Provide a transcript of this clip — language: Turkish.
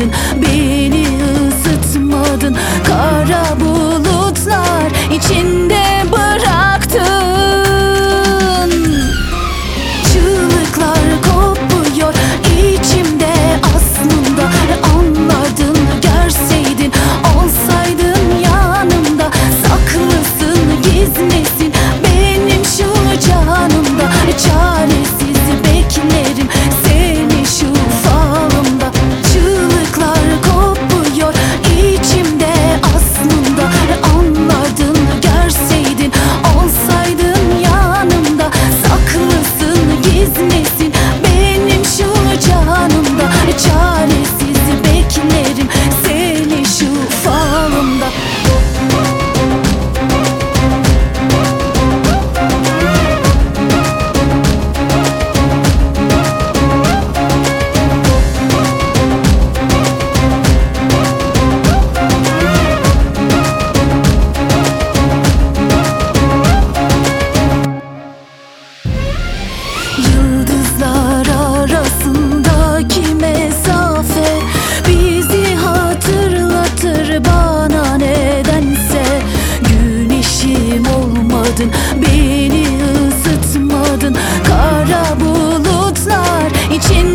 ısıtmadın, beni ısıtmadın. Kara bulutlar içinde bıraktın. Çığlıklar kopuyor içimde aslında. Anlardın, görseydin, olsaydın yanımda. Saklısın, gizlisin benim şu canımda. Çaresiz beklerim seni şu falımda. Çığlıklar kopuyor içimde aslında. Anlardın, görseydin, olsaydın yanımda. Saklısın, gizlisin benim şu canımda. Çaresiz beklerim seni şu falımda. Yıldızlar arasındaki mesafe bizi hatırlatır bana nedense. Güneşim olmadın, beni ısıtmadın. Kara bulutlar için